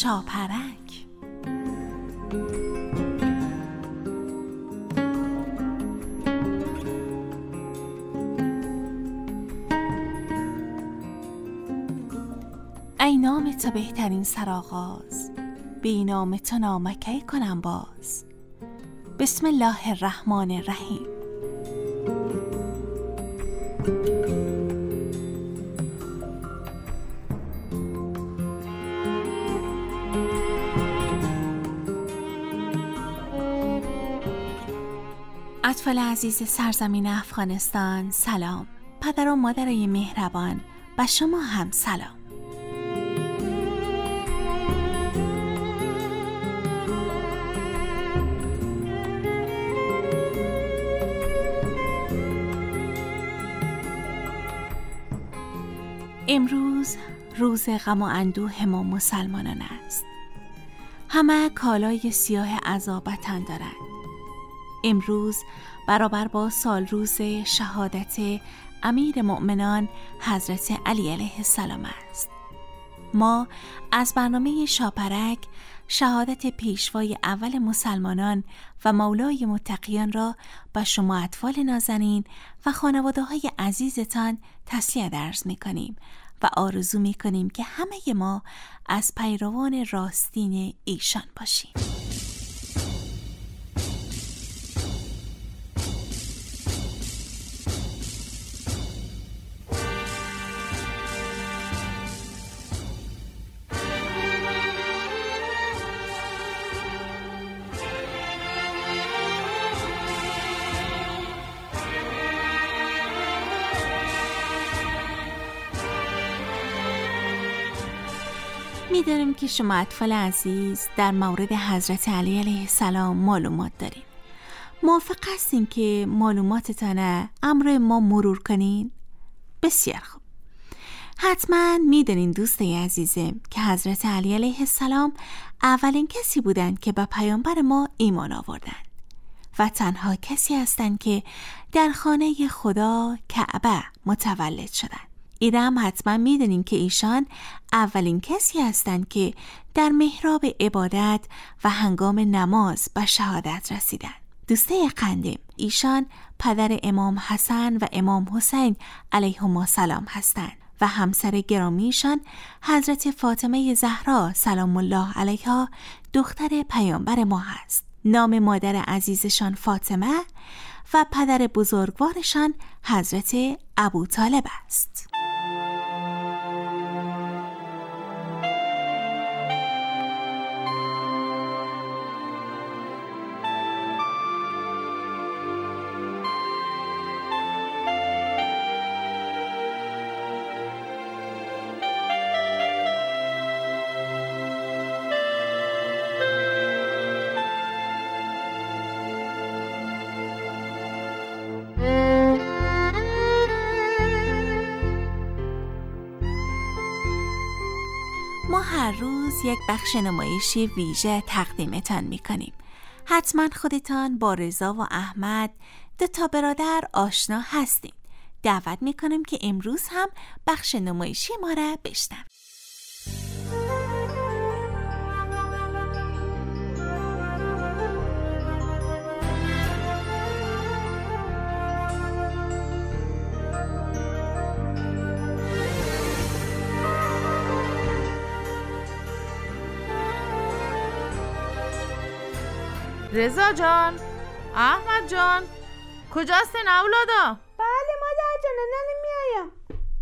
شاپرک. ای نام تو بهترین سرآغاز، بی نام تو نامکی کنم باز. بسم الله الرحمن الرحیم. اطفال عزیز سرزمین افغانستان سلام. پدر و مادرای مهربان و شما هم سلام. امروز روز غم و اندوه ما مسلمانان است. همه کالای سیاه عذابتن دارند. امروز برابر با سال روز شهادت امیر مؤمنان حضرت علی علیه السلام است. ما از برنامه شاپرک شهادت پیشوای اول مسلمانان و مولای متقیان را به شما اطفال نازنین و خانواده های عزیزتان تسلیت عرض می کنیم و آرزو می کنیم که همه ما از پیروان راستین ایشان باشیم. می‌دانیم که شما اطفال عزیز در مورد حضرت علی علیه السلام معلومات داریم. موافق هستین که معلوماتتان امر ما مرور کنین؟ بسیار خوب. حتما می‌دانین دوستای عزیزم که حضرت علی علیه السلام اولین کسی بودند که به پیامبر ما ایمان آوردند و تنها کسی هستند که در خانه خدا کعبه متولد شدند. ایرم حتما میدونین که ایشان اولین کسی هستند که در محراب عبادت و هنگام نماز به شهادت رسیدند. دوسته قندم، ایشان پدر امام حسن و امام حسین علیهم السلام هستند و همسر گرامیشان حضرت فاطمه زهرا سلام الله علیها دختر پیامبر ما هست. نام مادر عزیزشان فاطمه و پدر بزرگوارشان حضرت ابوطالب است. ما هر روز یک بخش نمایشی ویژه تقدیمتان میکنیم. حتما خودتان با رضا و احمد دو تا برادر آشنا هستین. دعوت میکنم که امروز هم بخش نمایشی ما را بشنوید. رضا جان، احمد جان، کجاستین اولادا؟ بله مادر جان، الان میایم.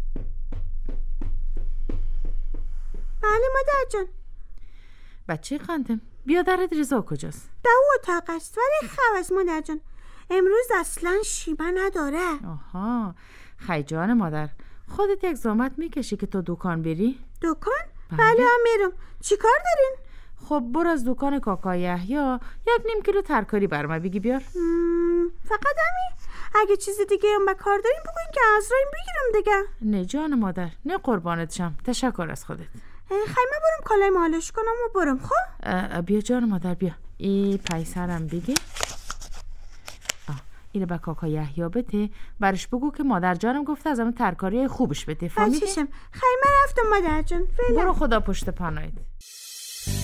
بله مادر جان. بچه قندم، بیا درت رضا کجاست؟ در اتاق است ولی خواست مادر جان. امروز اصلا شیبه نداره. آها، خی جان مادر، خودت یک زحمت میکشی که تو دکان بری؟ دکان؟ بله هم میرم. چی کار دارین؟ خب برو از دکان کاکا یحیی 1.5 کیلو ترکاری برام بگی بیار. فقط همین؟ اگه چیز دیگه هم به کار داریم بگوین که از رایم بگیرم دیگه. نه جان مادر، نه قربانت شم. تشکر از خودت. خیمه برم کالای مالش کنم و برم. خب بیا جان مادر بیا. ای پیسرم بگی. اینو به کاکا یحیی بده، برش بگو که مادر جانم گفته از همون ترکاری خوبش بده. فهمیدی؟ خیمه رفتم مادر جان. برو خدا پشت پناهت.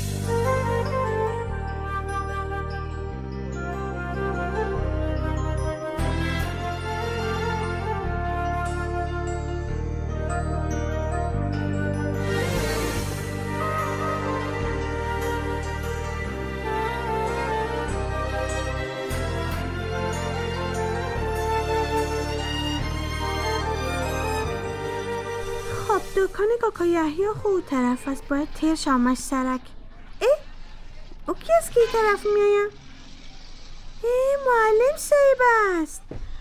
دکان کاکا یحیی خود طرف است، باید تیر شامش سرک. او کی است که این طرف میایم؟ معلم صاحب است.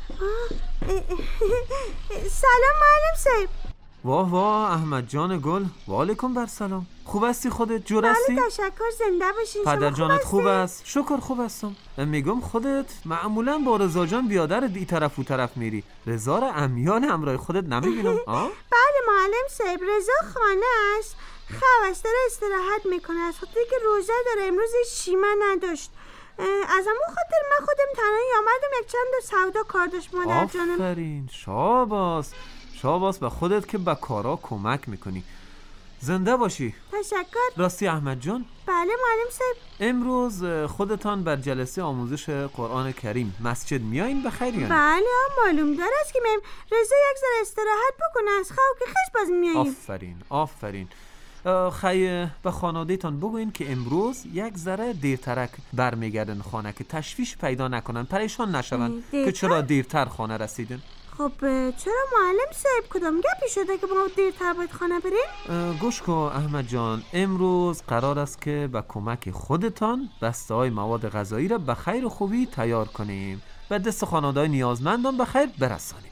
سلام معلم صاحب. واه واه احمد جان گل، وعلیکم بر سلام. خوب هستی خودت؟ جور هستی؟ بله تشکر، زنده باشین. پدر جانت خوب است؟ شکر خوب هستم. میگم خودت معمولا با رضا جان بیادر ای طرف و طرف میری، رضا را امیان همراه خودت نمیبینم. بله معلم صاحب، رضا خانه است، خواسته را استراحت میکنه، از خاطر که روزه داره. امروز شیمه نداشت، از همون خاطر من خودم تنهایی آمدم، یک چند سودا کار داشت مادر جانم. آفرین، شاباس به خودت که به کارا کمک میکنی. زنده باشی. تشکر. راستی احمد جان؟ بله معلم صاحب. امروز خودتان بر جلسه آموزش قرآن کریم مسجد میایین بخیر یا نه؟ بله معلوم داره است که میم رضا یک ذره استراحت بکنه از خواب که خش باز میاییم. آفرین. خیلی به خانواده‌تان بگوین که امروز یک ذره دیرترک برمیگردن خانه که تشویش پیدا نکنن، پریشان نشون که چرا دیرتر خانه رسیدن. خب چرا معلم صاحب، کدام گپی شده که ما دیرتر باید خانه بریم؟ گوش کن احمد جان، امروز قرار است که با کمک خودتان بسته‌های مواد غذایی را به خیر و خوبی تیار کنیم و دست خانواده‌های نیازمندان به خیر برسانیم.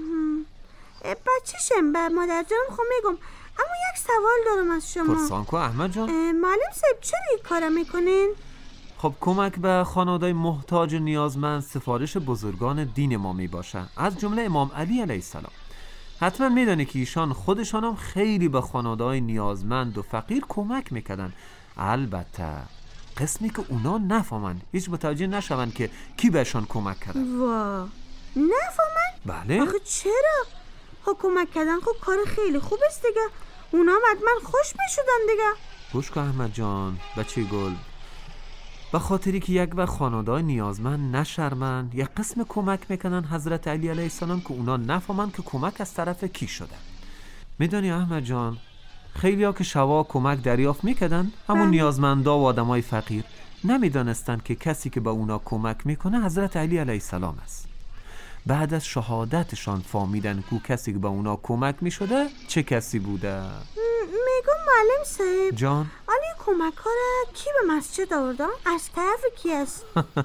بچه‌شم به مادر جان خب میگم، اما یک سوال دارم از شما. پرسان کن احمد جان. معلم صاحب چرا این کارا میکنین؟ خب کمک به خانواده‌های محتاج و نیازمند سفارش بزرگان دین ما می باشه، از جمله امام علی علیه السلام. حتما میدانی که ایشان خودشان هم خیلی به خانواده‌های نیازمند و فقیر کمک میکردن، البته قسمی که اونا نفهمن، هیچ متوجه نشون که کی بهشان کمک کرده. وا نفهمن؟ بله. آخه چرا؟ کمک کردن خب کار خیلی خوب است دیگه، اونا حتما خوش میشدن دیگه. گوش کن احمد جان بچه گل، به خاطری که یک وقت خانواده‌های نیازمند نشرمن، یک قسم کمک میکنن حضرت علی علیه السلام که اونا نفهمن که کمک از طرف کی شده. میدونی احمد جان، خیلی ها که شوا کمک دریافت میکردن، همون نیازمندا و آدمای فقیر نمیدانستن که کسی که به اونا کمک میکنه حضرت علی علیه السلام است. بعد از شهادتشان فهمیدن که کسی که به اونا کمک میشده چه کسی بوده. میگم معلم صاحب جان، آلی کمک ها را کی به مسجد آوردن؟ از طرف کی است؟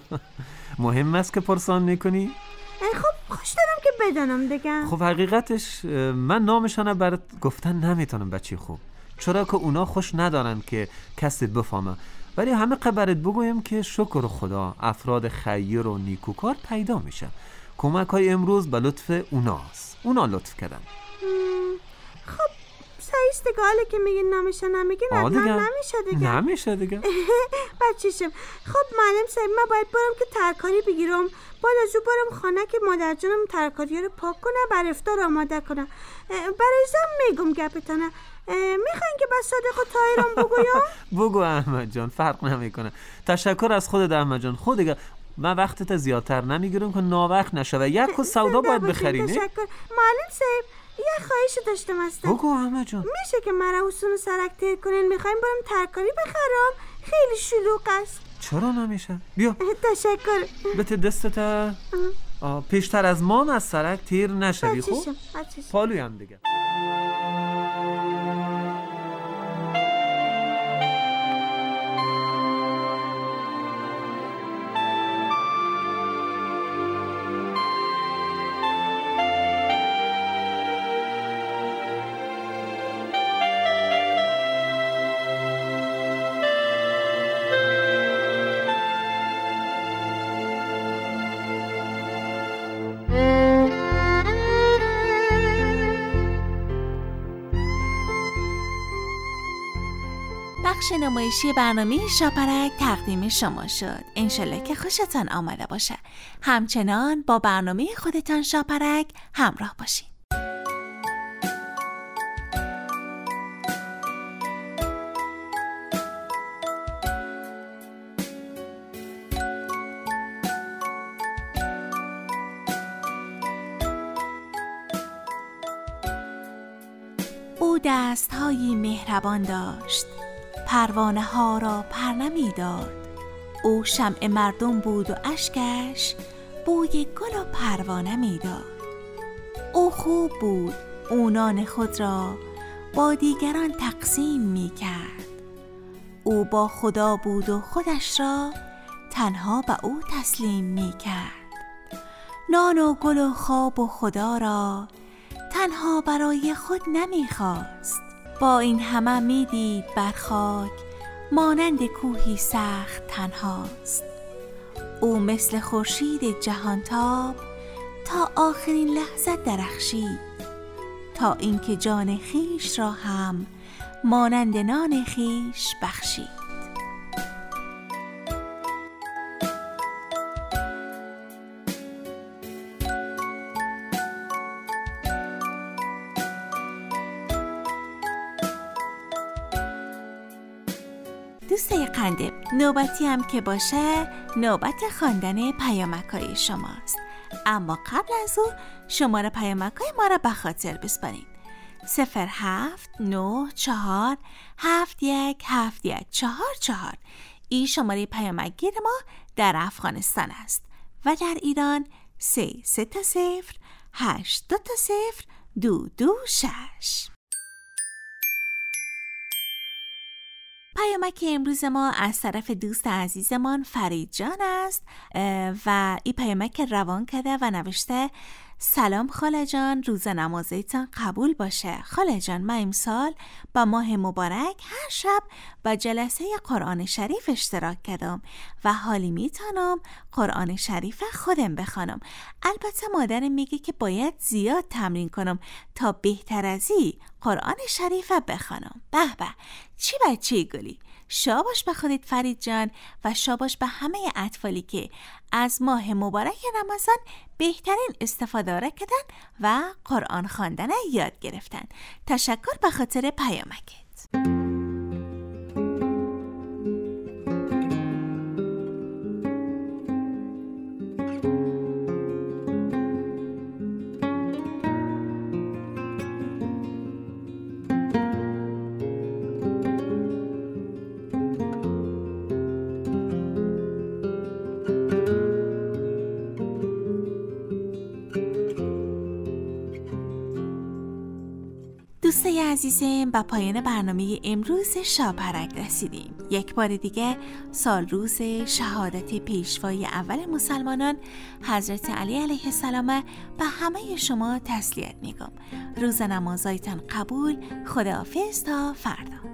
مهم است که پرسان میکنی؟ خب خوش دارم که بدانم دیگه. خب حقیقتش من نامشان برات گفتن نمیتونم بچه خوب، چرا که اونا خوش ندارن که کسی بفهمه، ولی همه قبرت بگویم که شکر خدا افراد خیر و نیکوکار پیدا میشه. کمک های امروز به لطف اوناست، اونا لطف کردن. خب سعیست دیگه، حالا که میگین نمیشه نمیگین حتما نمیشه دیگه بچه‌شم. خب معلم صاحب من باید برم که ترکاری بگیرم، بعد از او برم خانه که مادر جانم ترکاری رو پاک کنه بر افطار آماده کنه. برای زم میگم گپتانه، میخواین که بس صادق و طاهرم بگویم؟ بگو احمد جان، فرق نمیکنه. تشکر از خودت احمد جان. خود دیگه من وقتت زیادتر نمیگیرم که ناوقت نشه و یک کو سودا باید بخری. تشکر معلم صاحب، یه خواهشی داشتم هستم. بگو احمد جان. میشه که مرا حسون سرک تیر کنین؟ میخوایم برم ترکاری بخرم، خیلی شلوغ است. چرا نمیشه؟ بیا. تشکر. بته دستت پیشتر از ما از سرک تیر نشوی. خوب پالویم دیگه. بخش نمایشی برنامه شاپرک تقدیم شما شد. انشالله که خوشتان آمده باشه. همچنان با برنامه خودتان شاپرک همراه باشید. او دست‌هایی مهربان داشت، پروانه ها را پرنمی داد. او شمع مردم بود و اشکش بوی گل و پروانه می داد. او خوب بود، او نان خود را با دیگران تقسیم می کرد. او با خدا بود و خودش را تنها به او تسلیم می کرد. نان و گل و خواب و خدا را تنها برای خود نمی خواست. با این همه می دید بر خاک مانند کوهی سخت تنهاست. او مثل خورشید جهانتاب تا آخرین لحظه درخشید، تا اینکه جان خیش را هم مانند نان خیش بخشید. دوستای قنده، نوبتی هم که باشه نوبت خواندن پیامک‌های شماست. اما قبل از او شماره پیامک‌های ما را به خاطر بسپارید. 07947177144. این شماره پیامک‌گیر ما در افغانستان است و در ایران 33082202226. پیامک امروز ما از طرف دوست عزیزمان فرید جان است و این پیامک روان کرده و نوشته: سلام خاله جان، روز نمازتان قبول باشه. خاله جان، من امسال با ماه مبارک هر شب با جلسه قرآن شریف اشتراک کردم و حالی میتونم قرآن شریف خودم بخوانم. البته مادرم میگه که باید زیاد تمرین کنم تا بهتر از این قرآن شریف بخوانم. به به، چی بچه گلی. شاباش به خودت فرید جان و شاباش به همه اطفالی که از ماه مبارک رمضان بهترین استفاده را کردن و قرآن خواندن یاد گرفتن. تشکر به خاطر پیامکت. دوستای عزیزم، به پایان برنامه امروز شاپرک رسیدیم. یک بار دیگه سال روز شهادت پیشوای اول مسلمانان حضرت علی علیه السلام به همه شما تسلیت میگم. روز نمازایتان قبول. خداحافظ تا فردا.